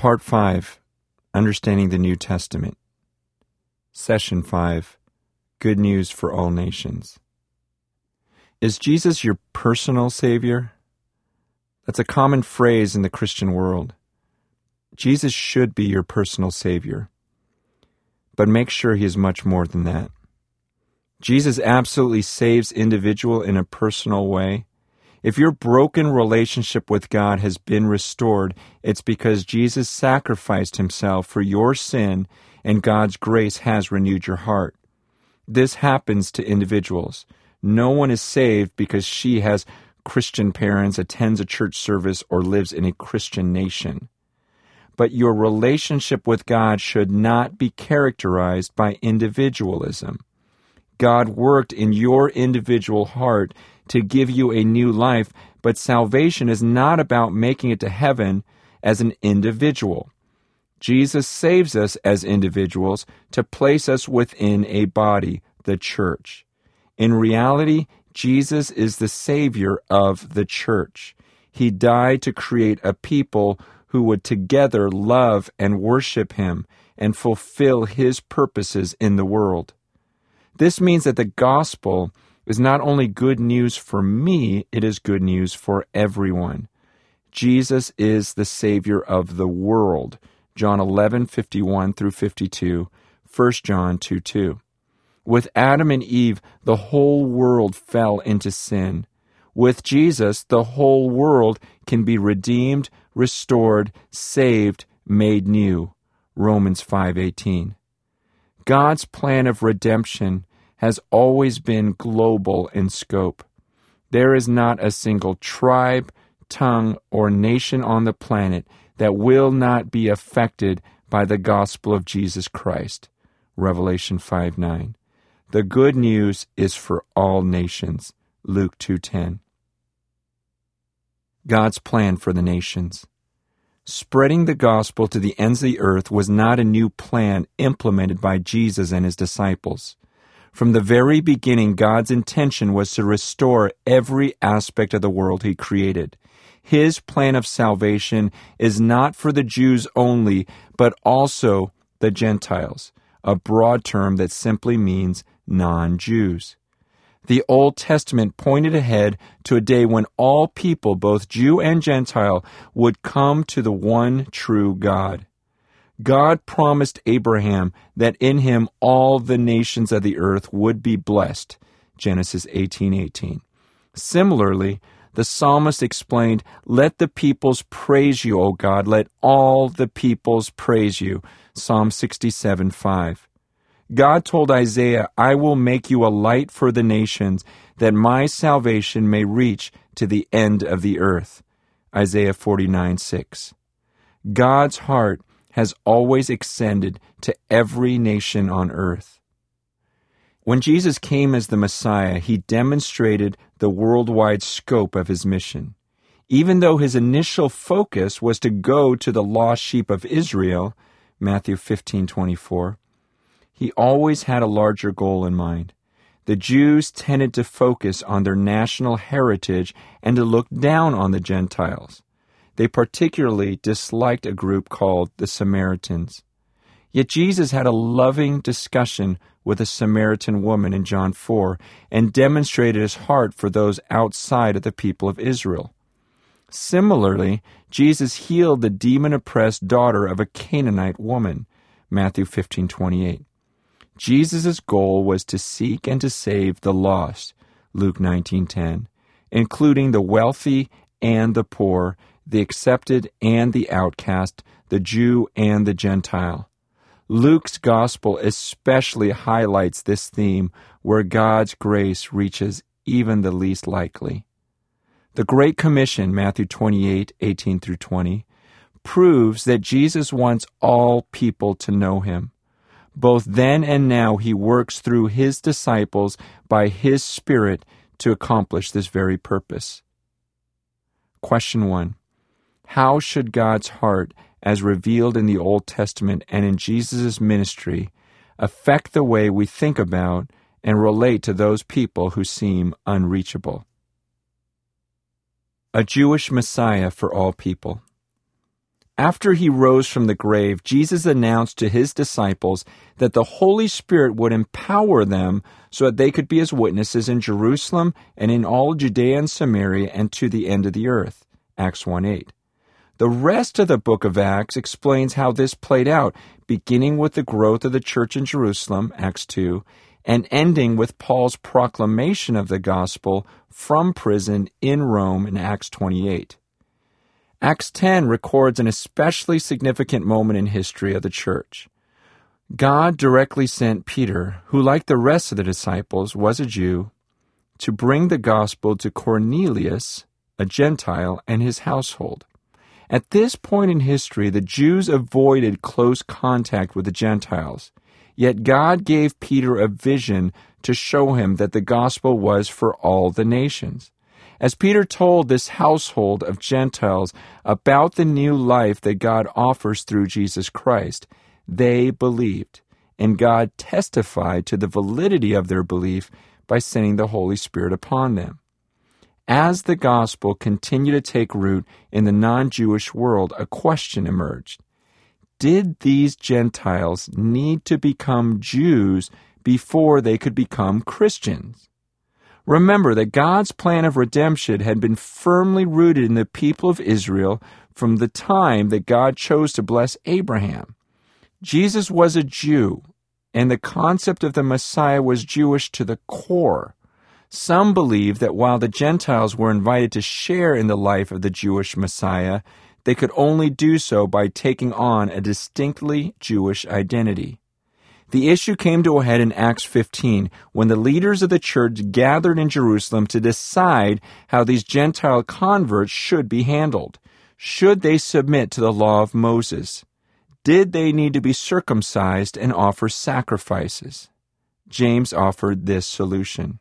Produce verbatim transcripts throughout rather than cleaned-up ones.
Part five, Understanding the New Testament. Session five, Good News for All Nations. Is Jesus your personal Savior? That's a common phrase in the Christian world. Jesus should be your personal Savior. But make sure He is much more than that. Jesus absolutely saves individual in a personal way. If your broken relationship with God has been restored, it's because Jesus sacrificed Himself for your sin and God's grace has renewed your heart. This happens to individuals. No one is saved because she has Christian parents, attends a church service, or lives in a Christian nation. But your relationship with God should not be characterized by individualism. God worked in your individual heart to give you a new life, but salvation is not about making it to heaven as an individual. Jesus saves us as individuals to place us within a body, the church. In reality, Jesus is the Savior of the church. He died to create a people who would together love and worship Him and fulfill His purposes in the world. This means that the gospel is not only good news for me, it is good news for everyone. Jesus is the Savior of the world. John eleven, fifty-one through fifty-two, First John two, two. With Adam and Eve, the whole world fell into sin. With Jesus, the whole world can be redeemed, restored, saved, made new. Romans five, eighteen. God's plan of redemption has always been global in scope. There is not a single tribe, tongue, or nation on the planet that will not be affected by the gospel of Jesus Christ. Revelation five, nine. The good news is for all nations. Luke two, ten. God's plan for the nations. Spreading the gospel to the ends of the earth was not a new plan implemented by Jesus and His disciples. From the very beginning, God's intention was to restore every aspect of the world He created. His plan of salvation is not for the Jews only, but also the Gentiles, a broad term that simply means non-Jews. The Old Testament pointed ahead to a day when all people, both Jew and Gentile, would come to the one true God. God promised Abraham that in him all the nations of the earth would be blessed. Genesis eighteen, eighteen. Similarly, the psalmist explained, "Let the peoples praise you, O God, let all the peoples praise you." Psalm sixty-seven, five. God told Isaiah, "I will make you a light for the nations, that my salvation may reach to the end of the earth." Isaiah forty-nine, six. God's heart has always extended to every nation on earth. When Jesus came as the Messiah, He demonstrated the worldwide scope of His mission. Even though His initial focus was to go to the lost sheep of Israel, Matthew fifteen, twenty-four, He always had a larger goal in mind. The Jews tended to focus on their national heritage and to look down on the Gentiles. They particularly disliked a group called the Samaritans. Yet Jesus had a loving discussion with a Samaritan woman in John four and demonstrated His heart for those outside of the people of Israel. Similarly, Jesus healed the demon-oppressed daughter of a Canaanite woman, Matthew fifteen, twenty-eight. Jesus' goal was to seek and to save the lost, Luke nineteen, ten, including the wealthy and the poor, the accepted and the outcast, the Jew and the Gentile. Luke's gospel especially highlights this theme where God's grace reaches even the least likely. The Great Commission, Matthew twenty-eight, eighteen through twenty, proves that Jesus wants all people to know Him. Both then and now He works through His disciples by His Spirit to accomplish this very purpose. Question one. How should God's heart, as revealed in the Old Testament and in Jesus' ministry, affect the way we think about and relate to those people who seem unreachable? A Jewish Messiah for all people. After he rose from the grave, Jesus announced to his disciples that the Holy Spirit would empower them so that they could be his witnesses in Jerusalem and in all Judea and Samaria and to the end of the earth. Acts one eight. The rest of the book of Acts explains how this played out, beginning with the growth of the church in Jerusalem, Acts two, and ending with Paul's proclamation of the gospel from prison in Rome in Acts twenty-eight. Acts ten records an especially significant moment in history of the church. God directly sent Peter, who like the rest of the disciples was a Jew, to bring the gospel to Cornelius, a Gentile, and his household. At this point in history, the Jews avoided close contact with the Gentiles, yet God gave Peter a vision to show him that the gospel was for all the nations. As Peter told this household of Gentiles about the new life that God offers through Jesus Christ, they believed, and God testified to the validity of their belief by sending the Holy Spirit upon them. As the gospel continued to take root in the non-Jewish world, a question emerged. Did these Gentiles need to become Jews before they could become Christians? Remember that God's plan of redemption had been firmly rooted in the people of Israel from the time that God chose to bless Abraham. Jesus was a Jew, and the concept of the Messiah was Jewish to the core. Some believe that while the Gentiles were invited to share in the life of the Jewish Messiah, they could only do so by taking on a distinctly Jewish identity. The issue came to a head in Acts fifteen when the leaders of the church gathered in Jerusalem to decide how these Gentile converts should be handled. Should they submit to the law of Moses? Did they need to be circumcised and offer sacrifices? James offered this solution.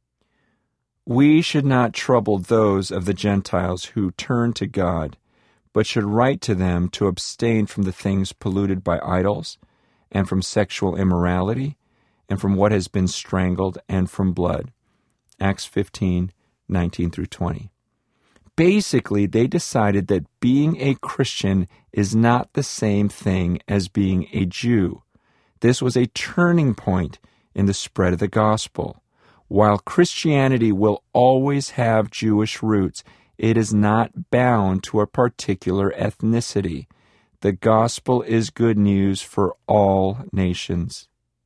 We should not trouble those of the Gentiles who turn to God, but should write to them to abstain from the things polluted by idols, and from sexual immorality, and from what has been strangled, and from blood. Acts fifteen, nineteen through twenty. Basically, they decided that being a Christian is not the same thing as being a Jew. This was a turning point in the spread of the gospel. While Christianity will always have Jewish roots, it is not bound to a particular ethnicity. The gospel is good news for all nations.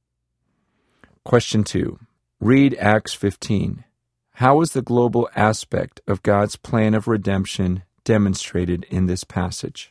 Question two. Read Acts fifteen. How is the global aspect of God's plan of redemption demonstrated in this passage?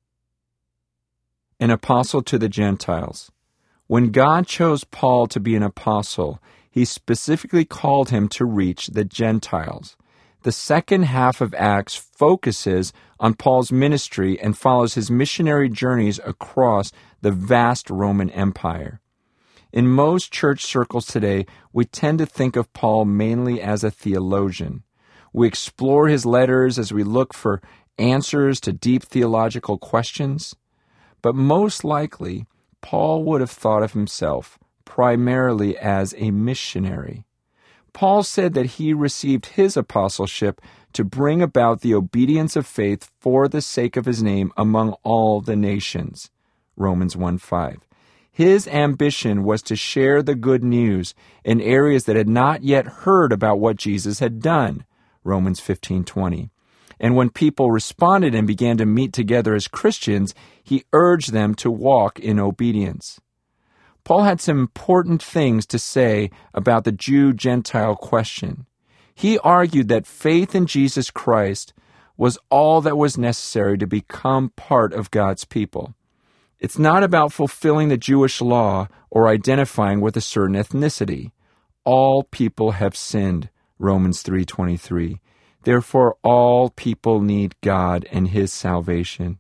An apostle to the Gentiles. When God chose Paul to be an apostle, he specifically called him to reach the Gentiles. The second half of Acts focuses on Paul's ministry and follows his missionary journeys across the vast Roman Empire. In most church circles today, we tend to think of Paul mainly as a theologian. We explore his letters as we look for answers to deep theological questions. But most likely, Paul would have thought of himself primarily as a missionary. Paul said that he received his apostleship to bring about the obedience of faith for the sake of his name among all the nations. Romans one five. His ambition was to share the good news in areas that had not yet heard about what Jesus had done. Romans fifteen twenty. And when people responded and began to meet together as Christians, he urged them to walk in obedience. Paul had some important things to say about the Jew-Gentile question. He argued that faith in Jesus Christ was all that was necessary to become part of God's people. It's not about fulfilling the Jewish law or identifying with a certain ethnicity. All people have sinned, Romans three twenty-three. Therefore, all people need God and His salvation.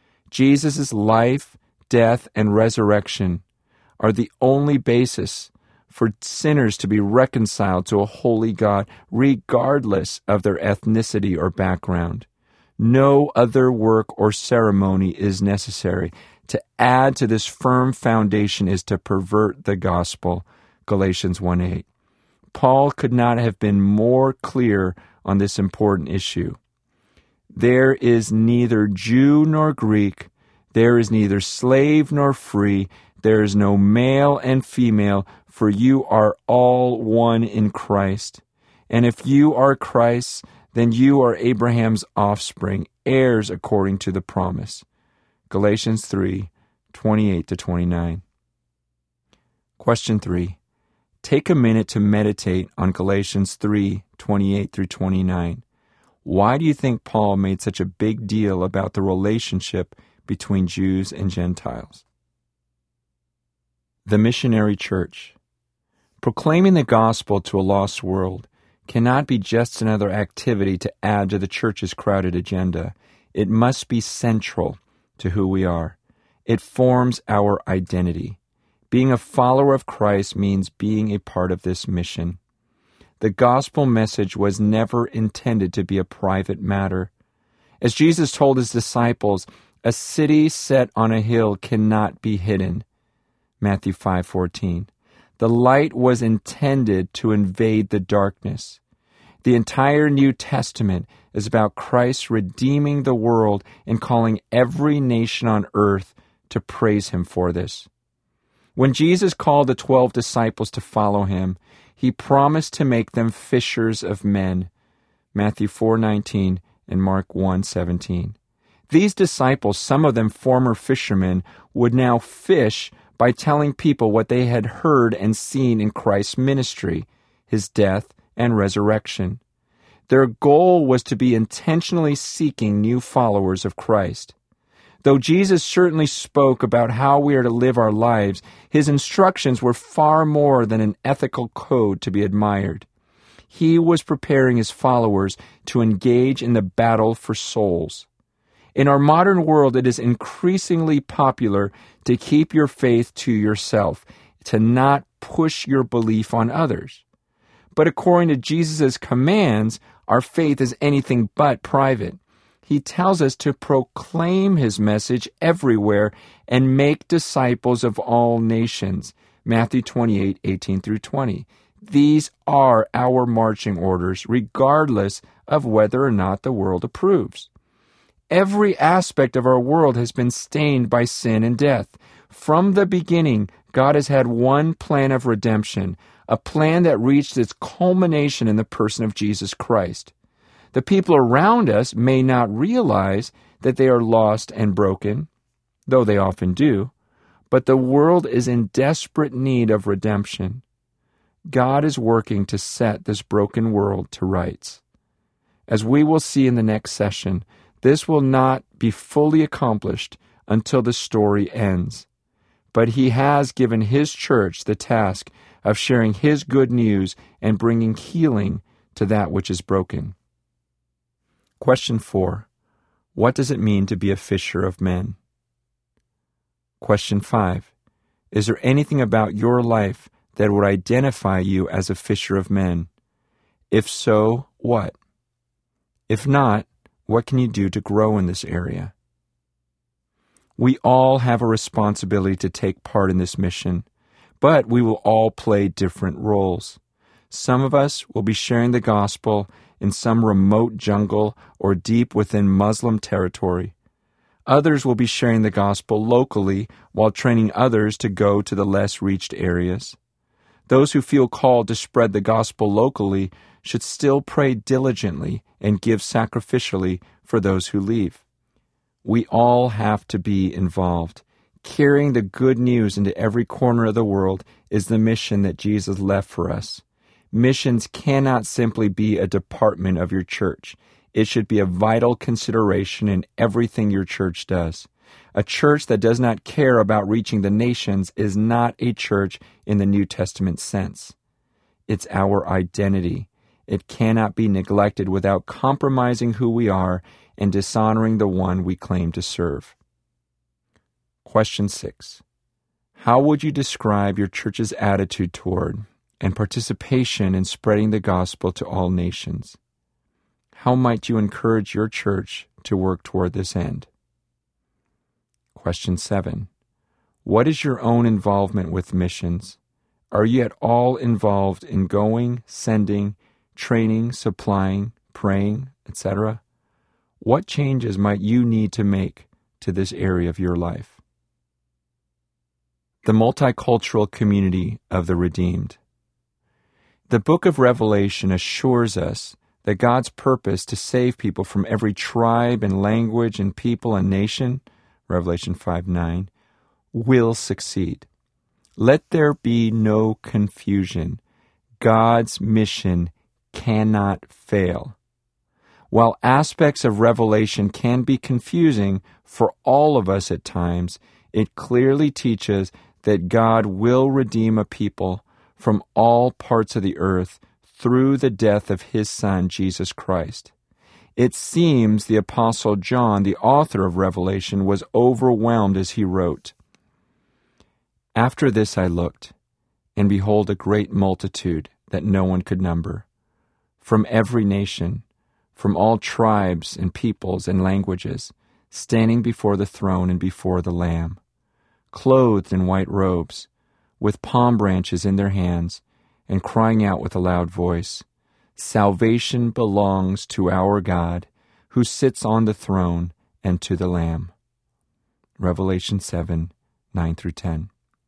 Jesus' life, death, and resurrection are the only basis for sinners to be reconciled to a holy God, regardless of their ethnicity or background. No other work or ceremony is necessary. To add to this firm foundation is to pervert the gospel, Galatians one eight. Paul could not have been more clear on this important issue. There is neither Jew nor Greek, There is neither slave nor free, there is no male and female, for you are all one in Christ. And if you are Christ, then you are Abraham's offspring, heirs according to the promise. Galatians three, twenty-eight to twenty-nine. Question three. Take a minute to meditate on Galatians three, twenty-eight through twenty-nine. Why do you think Paul made such a big deal about the relationship between Jews and Gentiles? The missionary church. Proclaiming the gospel to a lost world cannot be just another activity to add to the church's crowded agenda. It must be central to who we are. It forms our identity. Being a follower of Christ means being a part of this mission. The gospel message was never intended to be a private matter. As Jesus told his disciples, a city set on a hill cannot be hidden. Matthew five fourteen. The light was intended to invade the darkness. The entire New Testament is about Christ redeeming the world and calling every nation on earth to praise him for this. When Jesus called the twelve disciples to follow him, he promised to make them fishers of men. Matthew four nineteen and Mark one seventeen. These disciples, some of them former fishermen, would now fish by telling people what they had heard and seen in Christ's ministry, his death and resurrection. Their goal was to be intentionally seeking new followers of Christ. Though Jesus certainly spoke about how we are to live our lives, his instructions were far more than an ethical code to be admired. He was preparing his followers to engage in the battle for souls. In our modern world, it is increasingly popular to keep your faith to yourself, to not push your belief on others. But according to Jesus' commands, our faith is anything but private. He tells us to proclaim his message everywhere and make disciples of all nations. Matthew twenty-eight, eighteen through twenty. These are our marching orders, regardless of whether or not the world approves. Every aspect of our world has been stained by sin and death. From the beginning, God has had one plan of redemption, a plan that reached its culmination in the person of Jesus Christ. The people around us may not realize that they are lost and broken, though they often do, but the world is in desperate need of redemption. God is working to set this broken world to rights. As we will see in the next session, this will not be fully accomplished until the story ends. But he has given his church the task of sharing his good news and bringing healing to that which is broken. Question four. What does it mean to be a fisher of men? Question five. Is there anything about your life that would identify you as a fisher of men? If so, what? If not, what can you do to grow in this area? We all have a responsibility to take part in this mission, but we will all play different roles. Some of us will be sharing the gospel in some remote jungle or deep within Muslim territory. Others will be sharing the gospel locally while training others to go to the less reached areas. Those who feel called to spread the gospel locally should still pray diligently and give sacrificially for those who leave. We all have to be involved. Carrying the good news into every corner of the world is the mission that Jesus left for us. Missions cannot simply be a department of your church. It should be a vital consideration in everything your church does. A church that does not care about reaching the nations is not a church in the New Testament sense. It's our identity. It cannot be neglected without compromising who we are and dishonoring the one we claim to serve. Question six. How would you describe your church's attitude toward and participation in spreading the gospel to all nations? How might you encourage your church to work toward this end? Question seven. What is your own involvement with missions? Are you at all involved in going, sending, training, supplying, praying, et cetera? What changes might you need to make to this area of your life. The multicultural community of the redeemed. The book of Revelation assures us that God's purpose to save people from every tribe and language and people and nation, Revelation five nine, will succeed. Let there be no confusion. God's mission cannot fail. While aspects of Revelation can be confusing for all of us at times, it clearly teaches that God will redeem a people from all parts of the earth through the death of His Son, Jesus Christ. It seems the Apostle John, the author of Revelation, was overwhelmed as he wrote, "After this I looked, and behold a great multitude that no one could number, from every nation, from all tribes and peoples and languages, standing before the throne and before the Lamb, clothed in white robes, with palm branches in their hands, and crying out with a loud voice, 'Salvation belongs to our God, who sits on the throne, and to the Lamb.'" Revelation seven, nine through ten.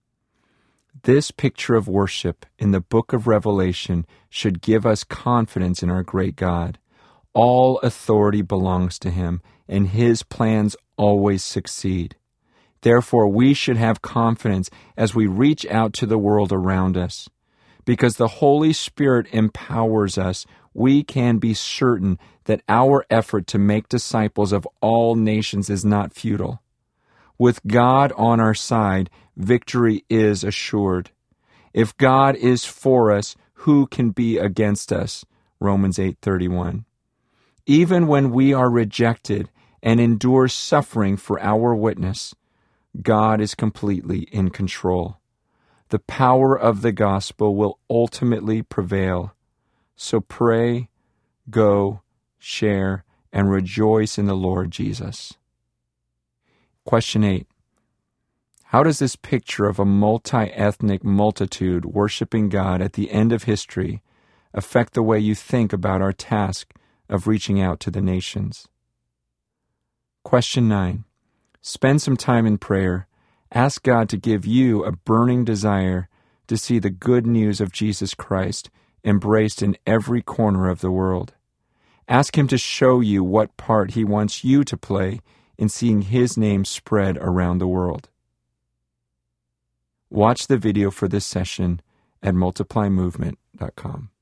This picture of worship in the book of Revelation should give us confidence in our great God. All authority belongs to Him, and His plans always succeed. Therefore, we should have confidence as we reach out to the world around us. Because the Holy Spirit empowers us, we can be certain that our effort to make disciples of all nations is not futile. With God on our side, victory is assured. If God is for us, who can be against us? Romans eight thirty-one. Even when we are rejected and endure suffering for our witness, God is completely in control. The power of the gospel will ultimately prevail. So pray, go, share, and rejoice in the Lord Jesus. Question eight. How does this picture of a multi-ethnic multitude worshiping God at the end of history affect the way you think about our task of reaching out to the nations? Question nine. Spend some time in prayer. Ask God to give you a burning desire to see the good news of Jesus Christ embraced in every corner of the world. Ask Him to show you what part He wants you to play in seeing His name spread around the world. Watch the video for this session at multiply movement dot com.